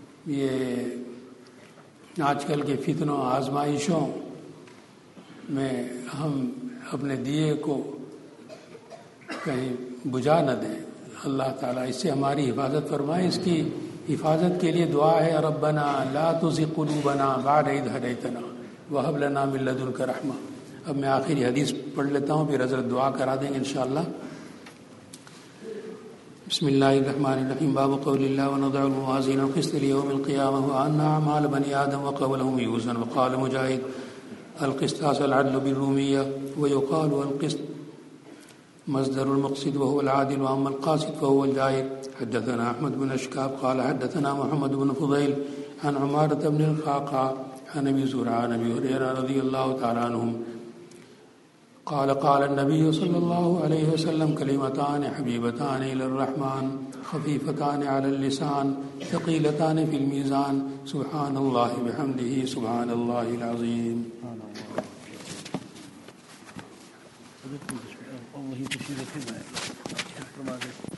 یہ آج کل کے فتنوں آزمائشوں میں ہم اپنے دیے کو کہیں بجھا نہ دیں. اللہ تعالیٰ اس سے ہماری حفاظت فرمائے. اس کی حفاظت کے لیے دعا ہے ربنا لا تزغ قلوبنا بعد اذ ہدیتنا وہب لنا من لدنک رحمہ. اب میں آخری حدیث پڑھ لیتا ہوں، پھر حضرت دعا کرا دیں گے انشاءاللہ. بسم اللہ الرحمن الرحیم. باب قول اللہ ونضع الموازین القسط لیوم القیامہ وان اعمال بنی آدم وقولهم یوزن. وقال مجاہد القسطاس العدل بالرومیہ ویقال القسط مصدر المقصد وهو العادل واما القاسط فهو الجائر. حدثنا احمد بن اشکاب قال حدثنا محمد بن فضیل عن عمارة بن القعقاع عن ابي زرعة عن ابي هريرة رضي الله تعالى عنهم قال قال النبي صلى الله عليه وسلم كلمتان حبيبتان الى الرحمن خفيفتان على اللسان ثقيلتان في الميزان سبحان الله بحمده سبحان الله العظيم. الله